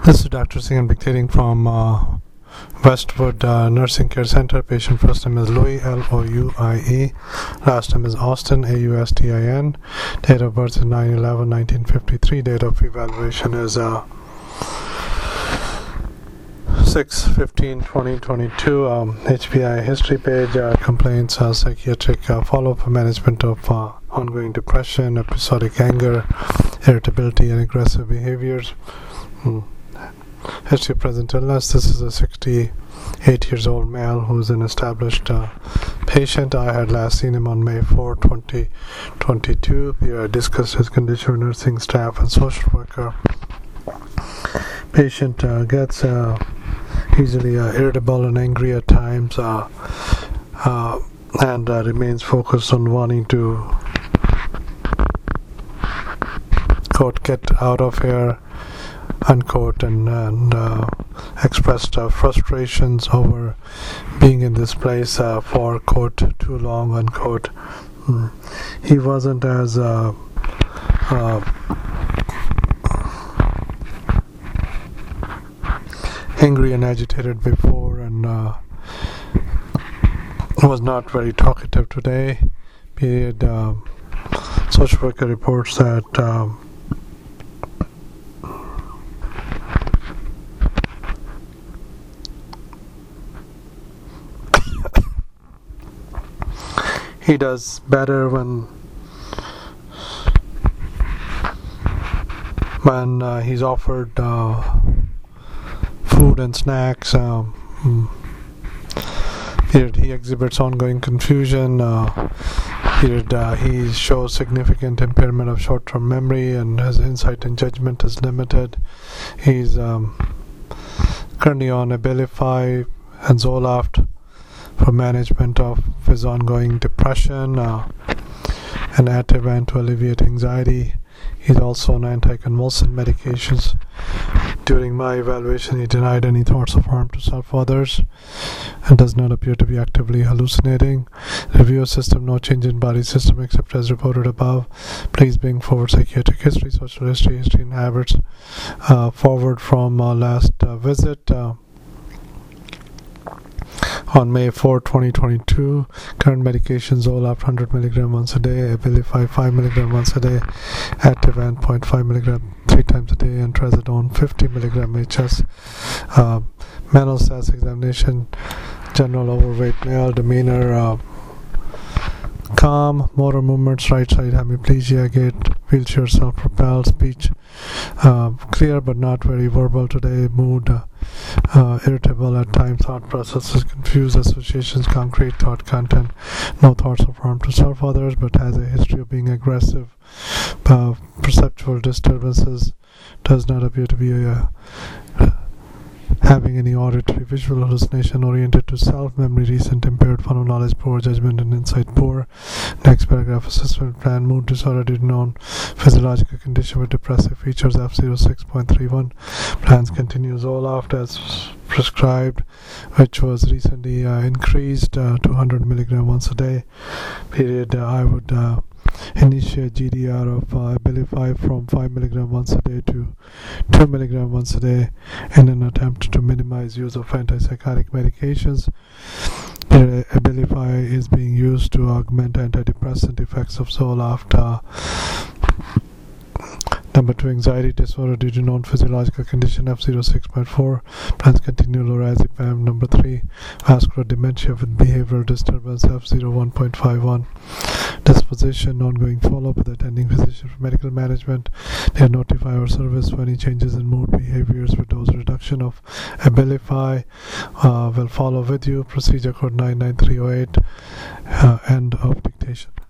This is Dr. Singh. I'm dictating from Westwood Nursing Care Center. Patient first name is Louie, Louie. Last name is Austin, Austin. Date of birth is 9/11/1953. Date of evaluation is 6/15/2022. HPI history page, complaints, psychiatric follow-up, management of ongoing depression, episodic anger, irritability, and aggressive behaviors. History of present illness. This is a 68 years old male who's an established patient. I had last seen him on May 4, 2022. We discussed his condition with nursing staff and social worker. Patient gets easily irritable and angry at times, and remains focused on wanting to quote get out of here, unquote, and expressed frustrations over being in this place for quote too long, unquote. He wasn't as angry and agitated before, and was not very talkative today. Period. Social worker reports that he does better when he's offered food and snacks. He exhibits ongoing confusion. He shows significant impairment of short-term memory, and his insight and judgment is limited. He's currently on Abilify and Zoloft for management of his ongoing depression, and Ativan to alleviate anxiety. He's also on anticonvulsant medications. During my evaluation, he denied any thoughts of harm to self or others and does not appear to be actively hallucinating. Review of system, no change in body system except as reported above. Please bring forward psychiatric history, social history and habits. Forward from last visit. On May 4, 2022, current medications: Zoloft 100 mg once a day, Abilify 5 mg once a day, Ativan 0.5 mg 3 times a day, and Trazodone 50 mg HS. Mental status examination: general overweight male, demeanor calm, motor movements right side hemiplegia, gait wheelchair, self-propelled, speech clear but not very verbal today, mood irritable at times, thought processes confused, associations concrete, thought content, no thoughts of harm to self or others, but has a history of being aggressive, perceptual disturbances, does not appear to be having any auditory visual hallucination, oriented to self, memory recent, impaired, fun of knowledge poor, judgment and insight poor. Next paragraph: assessment plan: mood disorder due to known physiological condition with depressive features, F06.31. Plans continue Zoloft as prescribed, which was recently increased to 100 mg once a day. Period. I would initiate GDR of Abilify from 5 mg once a day to 2 mg once a day in an attempt to minimize use of antipsychotic medications. Abilify is being used to augment antidepressant effects of Zoloft. Number 2, anxiety disorder due to known physiological condition, F06.4. Plans continue lorazepam. Number 3, vascular dementia with behavioral disturbance, F01.51. Disposition, ongoing follow-up with attending physician for medical management. They notify our service for any changes in mood behaviors with dose reduction of Abilify. Will follow with you. Procedure code 99308. End of dictation.